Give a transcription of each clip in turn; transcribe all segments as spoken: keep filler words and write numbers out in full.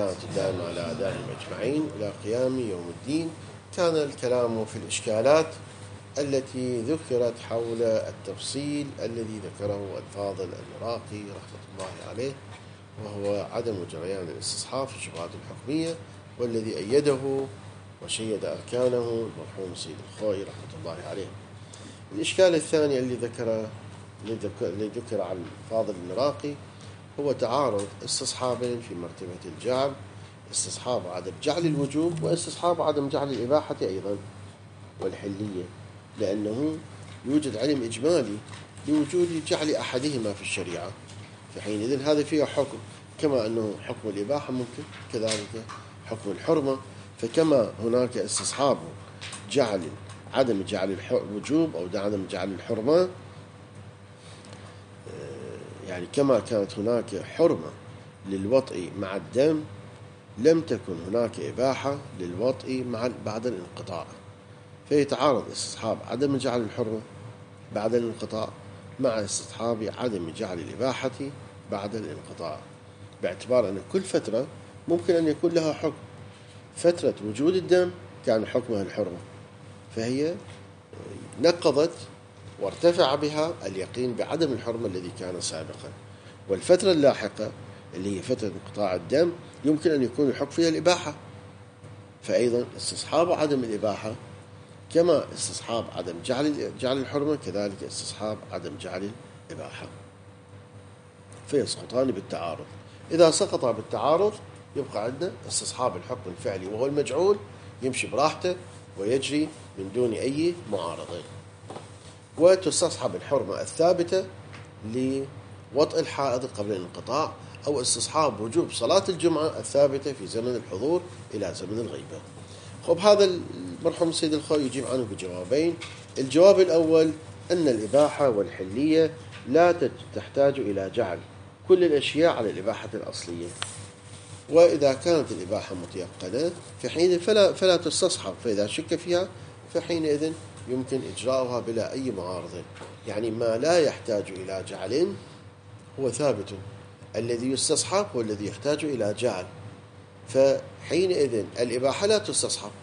والصلاة الدائمة على أعدائهم أجمعين إلى قيام يوم الدين. كان الكلام في الإشكالات التي ذكرت حول التفصيل الذي ذكره الفاضل المراقي رحمة الله عليه، وهو عدم جريان الاستصحاب في الشبهات الحكمية، والذي أيده وشيد أركانه المرحوم سيد الخوئي رحمة الله عليه. الإشكال الثاني اللي ذكره اللي ذكر عن الفاضل المراقي هو تعارض استصحابين في مرتبة الجعل: استصحاب عدم جعل الوجوب واستصحاب عدم جعل الإباحة أيضا والحلية، لأنه يوجد علم إجمالي لوجود جعل أحدهما في الشريعة، فحينئذ هذا فيه حكم، كما أنه حكم الإباحة ممكن كذلك حكم الحرمة. فكما هناك استصحاب جعل عدم جعل الوجوب أو عدم جعل الحرمة، يعني كما كانت هناك حرمة للوطء مع الدم، لم تكن هناك إباحة للوطء مع بعد الانقطاع، فيتعارض استصحاب عدم جعل الحرمة بعد الانقطاع مع استصحاب عدم جعل الإباحة بعد الانقطاع، باعتبار أن كل فترة ممكن أن يكون لها حكم. فترة وجود الدم كان حكمها الحرمة، فهي نقضت وارتفع بها اليقين بعدم الحرمة الذي كان سابقا. والفترة اللاحقة اللي هي فترة انقطاع الدم يمكن أن يكون الحكم فيها الإباحة، فأيضا استصحاب عدم الإباحة كما استصحاب عدم جعل جعل الحرمة كذلك استصحاب عدم جعل الإباحة، فيسقطان بالتعارض. إذا سقطا بالتعارض يبقى عندنا استصحاب الحكم الفعلي وهو المجعول يمشي براحته ويجري من دون أي معارضة، وتستصحب الحرمة الثابتة لوطء الحائض قبل الانقطاع، أو استصحاب وجوب صلاة الجمعة الثابتة في زمن الحضور إلى زمن الغيبة. خب، هذا المرحوم سيد الخوئي يجيب عنه بجوابين. الجواب الأول أن الإباحة والحلية لا تحتاج إلى جعل كل الأشياء على الإباحة الأصلية، وإذا كانت الإباحة متيقنة فحين فلا, فلا تستصحب، فإذا شك فيها فحينئذ يمكن إجراؤها بلا أي معارضة. يعني ما لا يحتاج إلى جعل هو ثابت، الذي يستصحب هو الذي يحتاج إلى جعل، فحينئذ الإباحة لا تستصحب،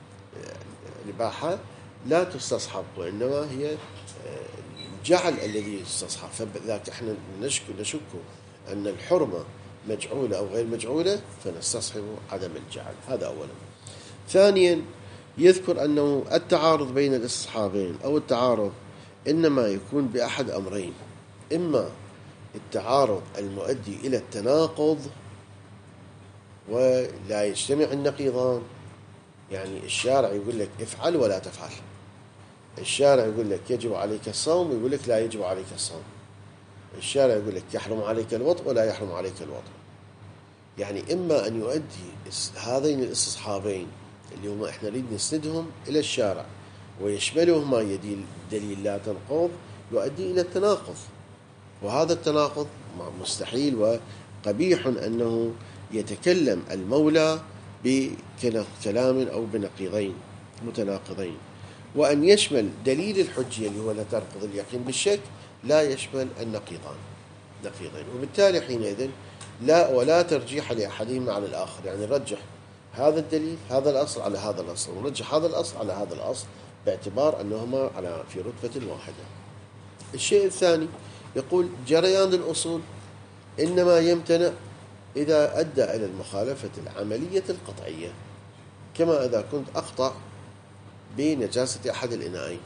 الإباحة لا تستصحب وإنما هي الجعل الذي يستصحب. فذلك احنا نشك نشك أن الحرمة مجعولة أو غير مجعولة فنستصحب عدم الجعل. هذا أولا. ثانيا، يذكر أنه التعارض بين الاستصحابين أو التعارض إنما يكون بأحد أمرين: إما التعارض المؤدي إلى التناقض ولا يجتمع النقيضان، يعني الشارع يقول لك افعل ولا تفعل، الشارع يقول لك يجب عليك الصوم يقول لك لا يجب عليك الصوم، الشارع يقول لك يحرم عليك الوطء ولا يحرم عليك الوطء. يعني إما أن يؤدي هذين الاستصحابين اللي هم احنا نريد نسندهم إلى الشارع ويشملهما يدي دليل لا تنقض، يؤدي إلى التناقض، وهذا التناقض مستحيل وقبيح أنه يتكلم المولى بكلام أو بنقيضين متناقضين، وأن يشمل دليل الحجية اللي هو لا تنقض اليقين بالشك لا يشمل النقيضان نقيضين، وبالتالي حينئذ لا ولا ترجيح لأحدهما على الآخر، يعني نرجح هذا الدليل هذا الأصل على هذا الأصل، ونرجح هذا الأصل على هذا الأصل باعتبار أنهما على في رتبة واحدة. الشيء الثاني يقول جريان الأصول إنما يمتنع إذا أدى إلى المخالفة العملية القطعية، كما إذا كنت أقطع بنجاسة أحد الإناءين،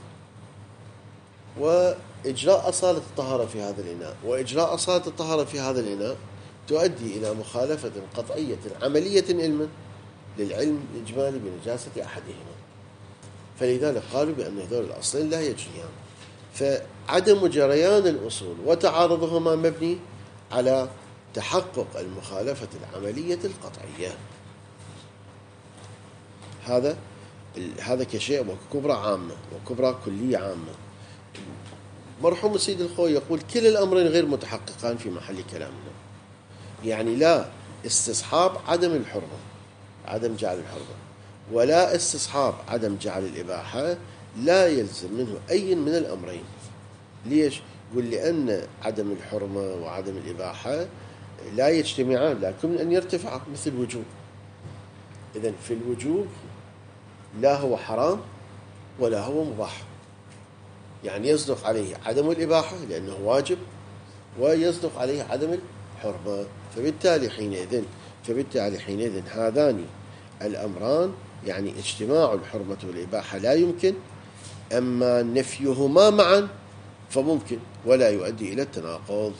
وإجراء أصالة الطهارة في هذا الإناء وإجراء أصالة الطهارة في هذا الإناء تؤدي إلى مخالفة قطعية عملية علما للعلم الإجمالي بنجاسة أحدهما، فلذلك قالوا بأن هذول الأصلين لا يجريان. فعدم جريان الأصول وتعارضهما مبني على تحقق المخالفة العملية القطعية. هذا هذا كشيء وكبرى عامة وكبرى كلية عامة. مرحوم السيد الخوئي يقول كلا الأمرين غير متحققان في محل كلامنا، يعني لا استصحاب عدم الحرمة عدم جعل الحرمة ولا استصحاب عدم جعل الإباحة لا يلزم منه أي من الأمرين. ليش؟ يقول لأن عدم الحرمة وعدم الإباحة لا يجتمعان، لكن أن يرتفعا مثل الوجوب. إذن في الوجوب لا هو حرام ولا هو مباح، يعني يصدق عليه عدم الإباحة لأنه واجب، ويصدق عليه عدم الحرمة. فبالتالي حينئذ فبالتالي حينئذ هذان الأمران يعني اجتماع الحرمة والإباحة لا يمكن، أما نفيهما معا فممكن ولا يؤدي إلى التناقض.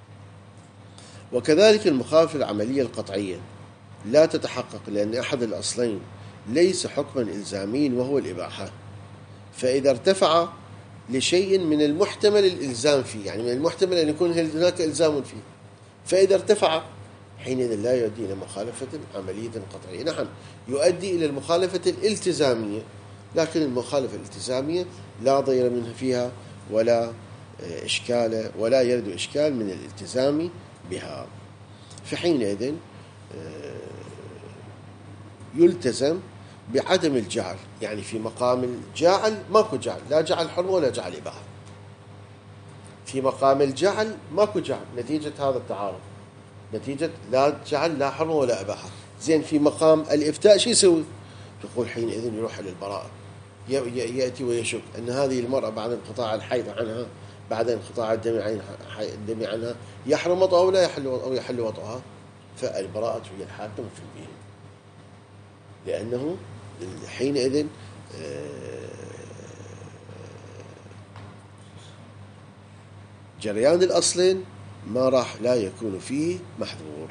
وكذلك المخالفة العملية القطعية لا تتحقق، لأن أحد الأصلين ليس حكما إلزاميا وهو الإباحة، فإذا ارتفع لشيء من المحتمل الإلزام فيه، يعني من المحتمل أن يكون هناك إلزام فيه، فإذا ارتفع حينئذ لا يؤدي إلى مخالفة عملية قطعية. نعم يؤدي إلى المخالفة الالتزامية، لكن المخالفة الالتزامية لا ضير منها فيها ولا إشكال ولا يرد إشكال من الالتزام بها، فحينئذ يلتزم بعدم الجعل. يعني في مقام الجعل ماكو جعل، لا جعل حرمة ولا جعل إباحة. في مقام الجعل ماكو جعل نتيجة هذا التعارض، نتيجة لا جعل لا حرمة ولا إباحة. زين في مقام الإفتاء شو يسوي؟ يقول حينئذ يروح للبراءة، يأتي ويشك أن هذه المرأة بعد انقطاع الحيض عنها، بعد انقطاع الدم عنها يحرم وطئها ولا يحل أو يحل وطئها، فالبراءة هي الحاكم في البين، لأنه حينئذ جريان الأصلين ما راح لا يكون فيه محظور.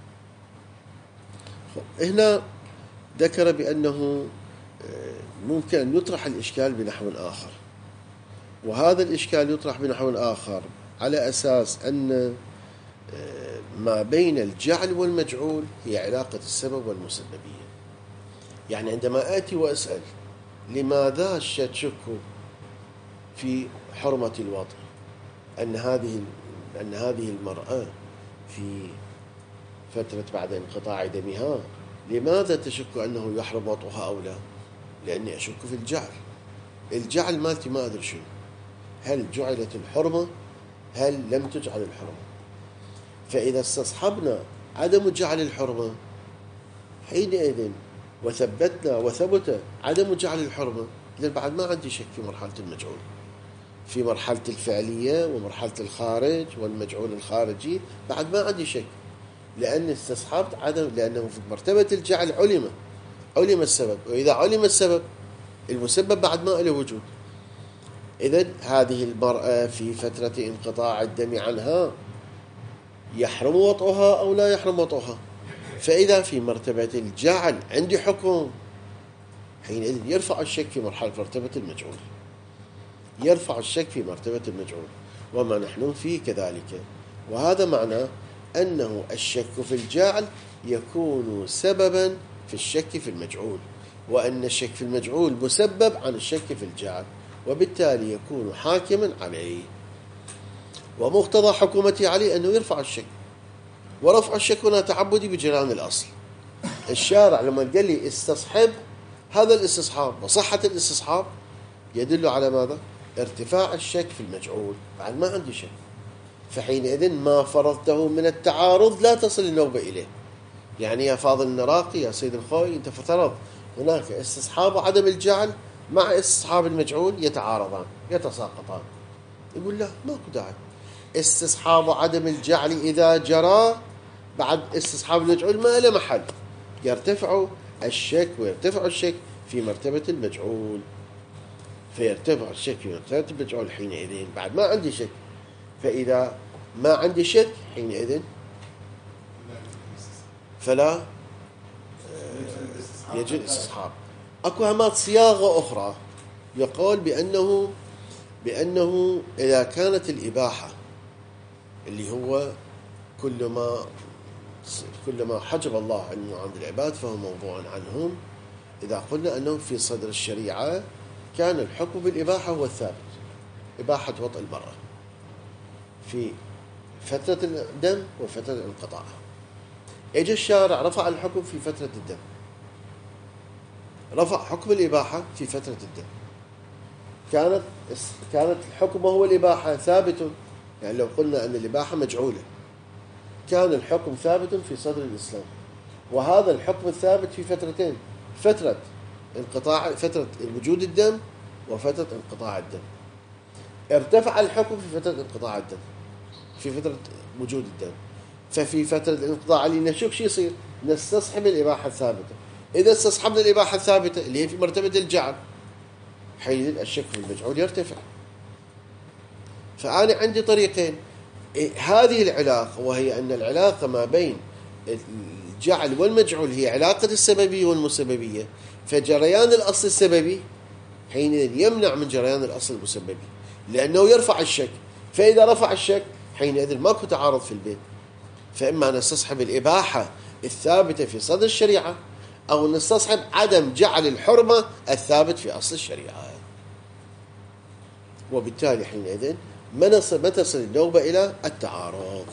هنا ذكر بأنه ممكن أن يطرح الإشكال بنحو آخر، وهذا الإشكال يطرح بنحو آخر على أساس أن ما بين الجعل والمجعول هي علاقة السبب والمسببية. يعني عندما آتي وأسأل لماذا تشك في حرمة الوطء، أن هذه أن هذه المرأة في فترة بعد انقطاع دمها، لماذا تشك أنه يحرم وطئها أو لا؟ لأني أشك في الجعل. الجعل مالتي ما أدري شو، هل جعلت الحرمة هل لم تجعل الحرمة؟ فإذا استصحبنا عدم جعل الحرمة حينئذ وثبتنا وثبت عدم جعل الحرمة، إذن بعد ما عندي شك في مرحلة المجعول، في مرحلة الفعلية ومرحلة الخارج والمجعول الخارجي بعد ما عندي شك، لأن استصحبت عدم، لأنه في مرتبة الجعل علم علم السبب، وإذا علم السبب المسبب بعد ما له وجود. إذن هذه المرأة في فترة انقطاع الدم عنها يحرم وطئها أو لا يحرم وطئها، فإذا في مرتبة الجعل عندي حكم، حينئذ يرفع الشك في مرحلة مرتبة المجعول، يرفع الشك في مرتبة المجعول، وما نحن فيه كذلك. وهذا معنى أنه الشك في الجعل يكون سببا في الشك في المجعول، وأن الشك في المجعول مسبب عن الشك في الجعل، وبالتالي يكون حاكما عليه. ومقتضى حكومته عليه أنه يرفع الشك، ورفع الشك هنا تعبدي بجريان الأصل. الشارع لما قال لي استصحب، هذا الاستصحاب وصحة الاستصحاب يدل على ماذا؟ ارتفاع الشك في المجعول، بعد ما عندي شك، فحينئذ ما فرضته من التعارض لا تصل النوبة إليه. يعني يا فاضل النراقي يا سيد الخوي، أنت فترض هناك استصحاب عدم الجعل مع استصحاب المجعول يتعارضان يتساقطان، يقول لا ماكو داعي، استصحاب عدم الجعل إذا جرى بعد استصحاب المجعول ما له محل، يرتفع الشك ويرتفع الشك في مرتبة المجعول، فيرتفع الشك في مرتبة المجعول حينئذ بعد ما عندي شك. فإذا ما عندي شك حينئذ فلا يجوز الاستصحاب. اكو همات صياغة أخرى يقول بأنه بأنه إذا كانت الإباحة اللي هو كل ما كل ما حجب الله عنه عند العباد فهو موضوع عنهم، إذا قلنا أنه في صدر الشريعة كان الحكم بالإباحة هو الثابت، إباحة وطئ المرأة في فترة الدم وفترة الانقطاع. اجى الشارع رفع الحكم في فترة الدم، رفع حكم الإباحة في فترة الدم، كانت كانت الحكم هو الإباحة ثابت. يعني لو قلنا أن الإباحة مجعولة كان الحكم ثابت في صدر الإسلام، وهذا الحكم الثابت في فترتين: فترة انقطاع فترة وجود الدم وفترة انقطاع الدم. ارتفع الحكم في فترة انقطاع الدم، في فترة وجود الدم. ففي فترة الانقطاع اللي نشوف شو يصير، نستصحب الإباحة الثابتة. إذا استصحبنا الإباحة الثابتة اللي هي في مرتبة الجعل، حينئذ الشك في المجعول يرتفع. فأنا عندي طريقين. هذه العلاقة، وهي أن العلاقة ما بين الجعل والمجعول هي علاقة السببية والمسببية، فجريان الأصل السببي حينئذ يمنع من جريان الأصل المسببي، لأنه يرفع الشك. فإذا رفع الشك حينئذ ماكو تعارض في البيت. فإما نستصحب الإباحة الثابتة في صدر الشريعة، أو نستصحب عدم جعل الحرمة الثابت في أصل الشريعة. وبالتالي حينئذ ما تصل النوبة إلى التعارض.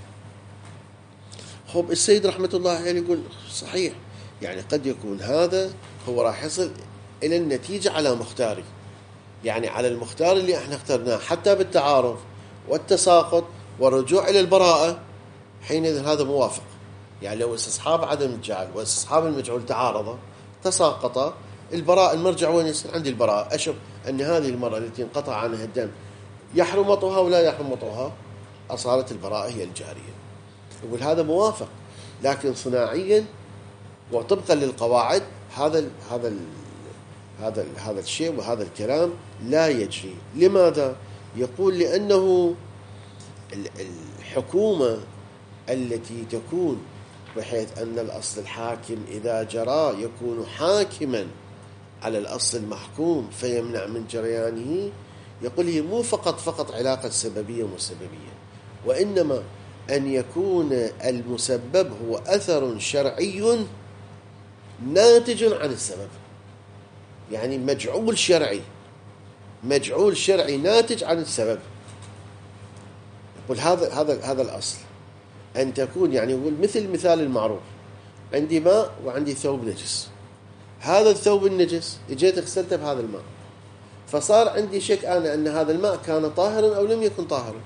خب السيد رحمة الله عليه يقول صحيح، يعني قد يكون هذا هو راح يصل إلى النتيجة على مختاري، يعني على المختار اللي احنا اخترناه حتى بالتعارض والتساقط والرجوع إلى البراءة، حينئذ هذا موافق. يعني لو استصحاب عدم الجعل واستصحاب المجعول تعارضا تساقطا، البراءة المرجع وين يصير؟ عندي البراءة. أشوف أن هذه المرأة التي انقطع عنها الدم يحرم وطئها ولا يحرم وطئها، أصارت البراءة هي الجارية. يقول هذا موافق، لكن صناعيا وطبقا للقواعد هذا ال هذا ال هذا ال هذا الشيء وهذا الكلام لا يجري. لماذا؟ يقول لأنه الحكومة التي تكون بحيث أن الأصل الحاكم إذا جرى يكون حاكما على الأصل المحكوم فيمنع من جريانه، يقول هي مو فقط فقط علاقة سببية ومسببية، وإنما أن يكون المسبب هو أثر شرعي ناتج عن السبب. يعني مجعول شرعي، مجعول شرعي ناتج عن السبب. يقول هذا هذا هذا الأصل أن تكون، يعني يقول مثل المثال المعروف: عندي ماء وعندي ثوب نجس. هذا الثوب النجس اجيت غسلته بهذا الماء، فصار عندي شك أنا أن هذا الماء كان طاهرا أو لم يكن طاهرا.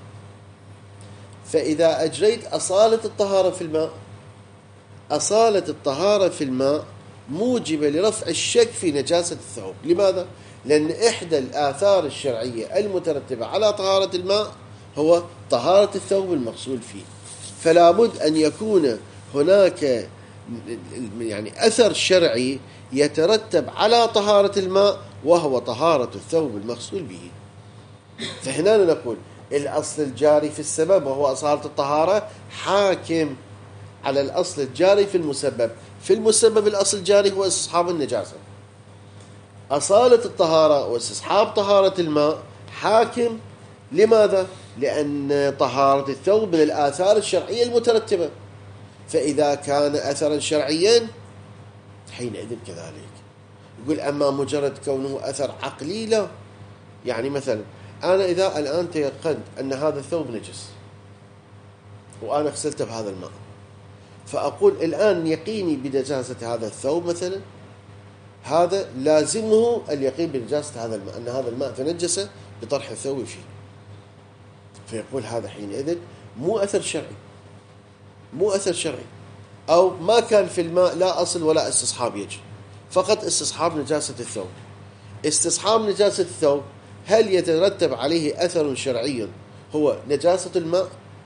فإذا أجريت أصالة الطهارة في الماء، أصالة الطهارة في الماء موجبة لرفع الشك في نجاسة الثوب. لماذا؟ لأن إحدى الآثار الشرعية المترتبة على طهارة الماء هو طهارة الثوب المغسول فيه. فلا بد أن يكون هناك يعني أثر شرعي يترتب على طهارة الماء، وهو طهارة الثوب المغسول به. فهنا نقول الأصل الجاري في السبب وهو أصالة الطهارة حاكم على الأصل الجاري في المسبب. في المسبب الأصل الجاري هو استصحاب النجاسة. أصالة الطهارة واستصحاب طهارة الماء حاكم. لماذا؟ لأن طهارة الثوب من الآثار الشرعية المترتبة، فإذا كان أثرا شرعيا حينئذ كذلك. يقول أما مجرد كونه أثر عقلي لا. يعني مثلا أنا إذا الآن تيقنت أن هذا الثوب نجس وأنا غسلته بهذا الماء، فأقول الآن يقيني بنجاسة هذا الثوب مثلا، هذا لازمه اليقين بنجاسة هذا الماء، أن هذا الماء تنجس بطرح الثوب فيه. فيقول هذا حينئذ مو أثر شرعي، مو أثر شرعي، أو ما كان في الماء لا أصل ولا استصحاب يجري، فقط استصحاب نجاسة الثوب. استصحاب نجاسة الثوب هل يترتب عليه أثر شرعي هو نجاسة الماء؟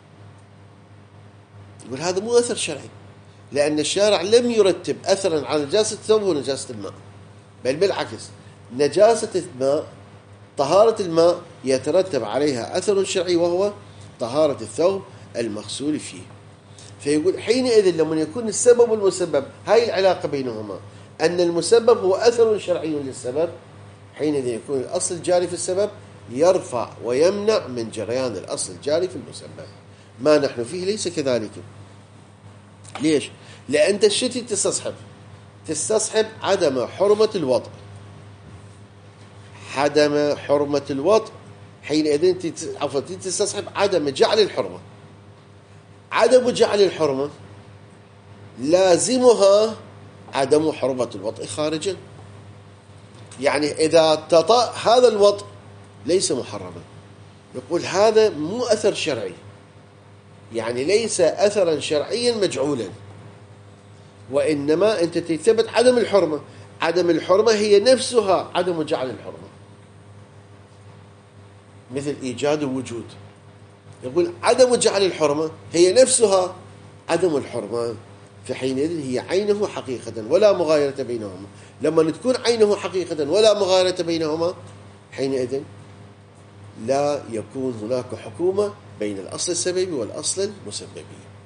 يقول هذا مو أثر شرعي، لأن الشارع لم يرتب أثرا على نجاسة الثوب ونجاسة الماء، بل بالعكس نجاسة الماء طهارة الماء يترتب عليها أثر شرعي وهو طهارة الثوب المغسول فيه. فيقول حينئذ لما يكون السبب والمسبب هاي العلاقة بينهما أن المسبب هو أثر شرعي للسبب، حينئذ يكون الأصل الجاري في السبب يرفع ويمنع من جريان الأصل الجاري في المسبب. ما نحن فيه ليس كذلك. ليش؟ لأن الشتي تستصحب تستصحب عدم حرمة الوضع، عدم حرمة الوضع، حينئذ عفوا تستصحب عدم جعل الحرمة. عدم جعل الحرمة لازمها عدم حرمة الوضع خارجا. يعني إذا تطأ هذا الوضع ليس محرما. يقول هذا مو أثر شرعي، يعني ليس أثرا شرعيا مجعولا، وإنما أنت تثبت عدم الحرمة. عدم الحرمة هي نفسها عدم جعل الحرمة، مثل إيجاد ووجود. يقول عدم جعل الحرمة هي نفسها عدم الحرمة، فحينئذ هي عينه حقيقة ولا مغايرة بينهما. لما تكون عينه حقيقة ولا مغايرة بينهما، حينئذ لا يكون هناك حكومة بين الأصل السببي والأصل المسببي.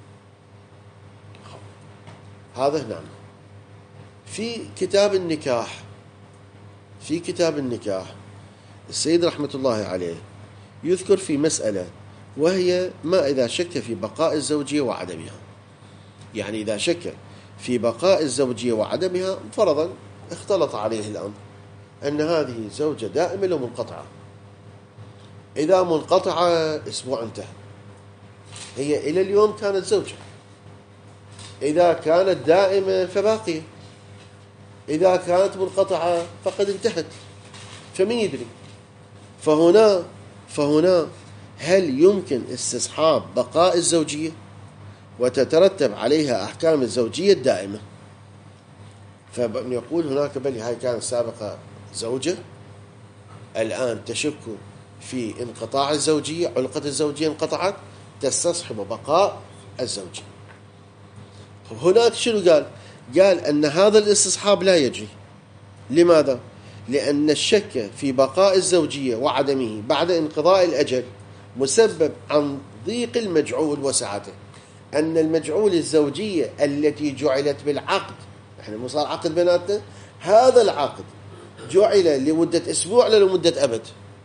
هذا نعم. في كتاب النكاح في كتاب النكاح السيد رحمة الله عليه يذكر في مسألة، وهي ما إذا شك في بقاء الزوجية وعدمها. يعني إذا شك في بقاء الزوجية وعدمها، فرضا اختلط عليه الأمر أن هذه زوجة دائمة ومنقطعة. إذا منقطعة أسبوع انتهى، هي إلى اليوم كانت زوجة. إذا كانت دائمة فباقية، إذا كانت منقطعة فقد انتهت. فمن يدري؟ فهنا فهنا هل يمكن استصحاب بقاء الزوجية وتترتب عليها أحكام الزوجية الدائمة؟ فيقول هناك بل هاي كانت سابقة زوجة، الآن تشك في انقطاع الزوجية، علقة الزوجية انقطعت، تستصحب بقاء الزوجية. هناك شنو قال؟ قال أن هذا الاستصحاب لا يجري. لماذا؟ لأن الشك في بقاء الزوجية وعدمه بعد انقضاء الأجل مسبب عن ضيق المجعول وسعته. أن المجعول الزوجية التي جعلت بالعقد، احنا مو صار عقد بيناتنا، هذا العقد جعل لمدة أسبوع لا لمدة أبد،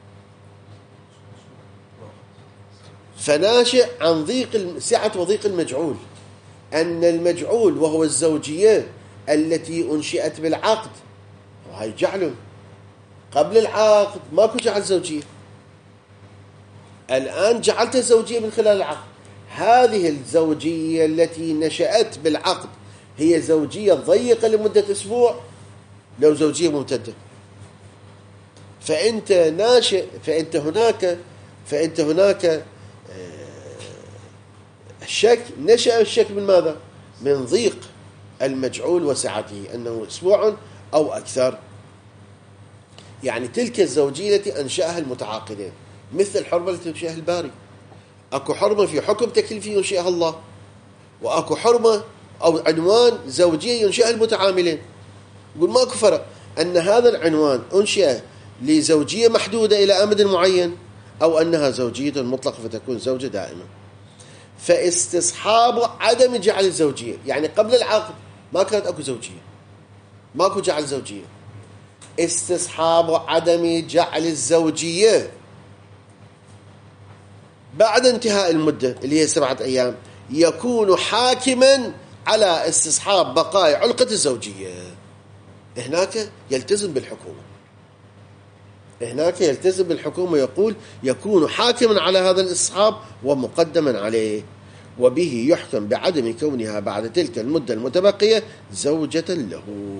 فناشئ عن ضيق سعة وضيق المجعول. أن المجعول وهو الزوجية التي أنشئت بالعقد، وهي جعل قبل العقد ماكو جعل زوجية، الآن جعلت الزوجية من خلال العقد. هذه الزوجية التي نشأت بالعقد هي زوجية ضيقة لمدة أسبوع لو زوجية ممتدة. فأنت ناشئ فأنت هناك فأنت هناك الشك، نشأ الشك من ماذا؟ من ضيق المجعول وسعته، أنه أسبوع أو أكثر. يعني تلك الزوجية التي أنشأها المتعاقدين، مثل الحرمة التي ينشئها الباري. أكو حرمة في حكم تكليفي ينشئها الله، وأكو حرمة أو عنوان زوجية ينشئها المتعاملين. يقول ماكو فرق أن هذا العنوان أنشئ لزوجية محدودة إلى أمد معين، أو أنها زوجية مطلقة فتكون زوجة دائمة. فاستصحاب عدم جعل الزوجية، يعني قبل العقد ما كانت أكو زوجية، ماكو جعل زوجية. استصحاب عدم جعل الزوجية بعد انتهاء المدة اللي هي سبعة أيام يكون حاكما على استصحاب بقاء علقة الزوجية. هناك يلتزم بالحكومة، هناك يلتزم بالحكومة، يقول يكون حاكما على هذا الاستصحاب ومقدما عليه، وبه يحكم بعدم كونها بعد تلك المدة المتبقية زوجة له.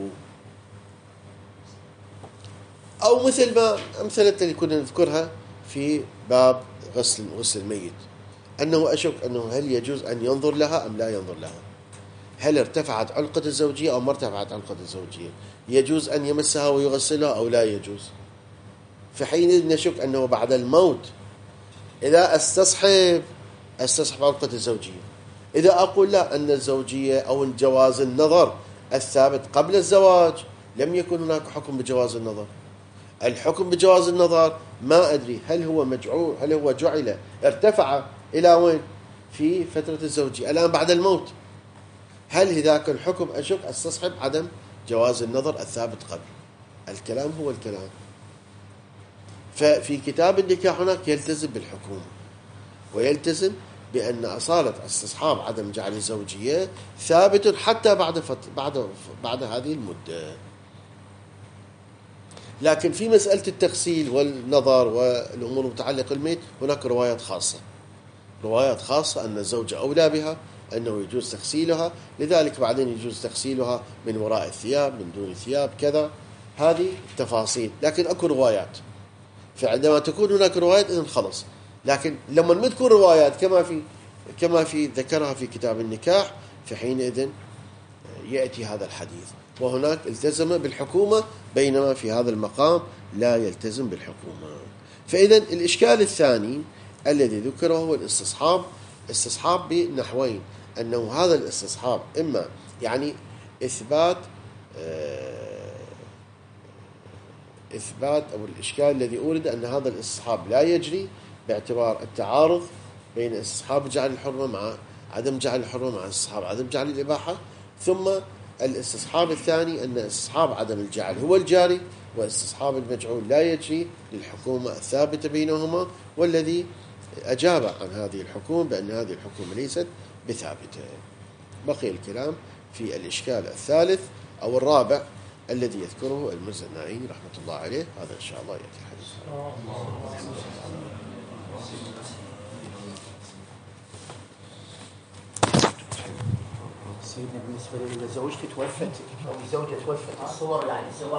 أو مثل ما أمثلة اللي كنا نذكرها في باب غسل غسل الميت، أنه أشك أنه هل يجوز أن ينظر لها أم لا ينظر لها، هل ارتفعت علقة الزوجية أو ما ارتفعت علقة الزوجية، يجوز أن يمسها ويغسلها أو لا يجوز. فحينئذ نشك أنه بعد الموت إذا استصحب استصحب علقة الزوجية. إذا أقول لا، أن الزوجية أو جواز النظر الثابت قبل الزواج لم يكن هناك حكم بجواز النظر. الحكم بجواز النظر ما أدري هل هو مجعول، هل هو جعل ارتفع إلى وين في فترة الزوجية، الآن بعد الموت، هل ذاك الحكم أشك استصحب عدم جواز النظر الثابت قبل. الكلام هو الكلام. ففي كتاب النكاح هناك يلتزم بالحكومة، ويلتزم بأن أصالة استصحاب عدم جعل الزوجية ثابت حتى بعد فت... بعد بعد هذه المدة. لكن في مسألة التغسيل والنظر والأمور المتعلقة بالميت هناك روايات خاصة، روايات خاصة أن الزوجة أولى بها، أنه يجوز تغسيلها، لذلك بعدين يجوز تغسيلها من وراء الثياب، من دون الثياب، كذا. هذه تفاصيل، لكن أكو روايات. فعندما تكون هناك روايات إذن خلص. لكن لما ما تكون روايات كما في كما في ذكرها في كتاب النكاح، فحينئذ يأتي هذا الحديث، وهناك التزم بالحكومة بينما في هذا المقام لا يلتزم بالحكومة. فإذا الإشكال الثاني الذي ذكره هو الاستصحاب، استصحاب بنحوين، أنه هذا الاستصحاب إما يعني إثبات إثبات أو الإشكال الذي أورد أن هذا الاستصحاب لا يجري باعتبار التعارض بين استصحاب جعل الحرمة مع عدم جعل الحرمة مع استصحاب عدم جعل الإباحة، ثم الاستصحاب الثاني أن استصحاب عدم الجعل هو الجاري، واستصحاب المجعول لا يجري للحكومة الثابتة بينهما، والذي أجاب عن هذه الحكومة بأن هذه الحكومة ليست بثابتة. بقي الكلام في الإشكال الثالث أو الرابع الذي يذكره المزناعي رحمة الله عليه، هذا إن شاء الله يأتي الحديث. سيدنا بالنسبة لي إذا زوجتي توفت أو زوجة توفت الصور يعني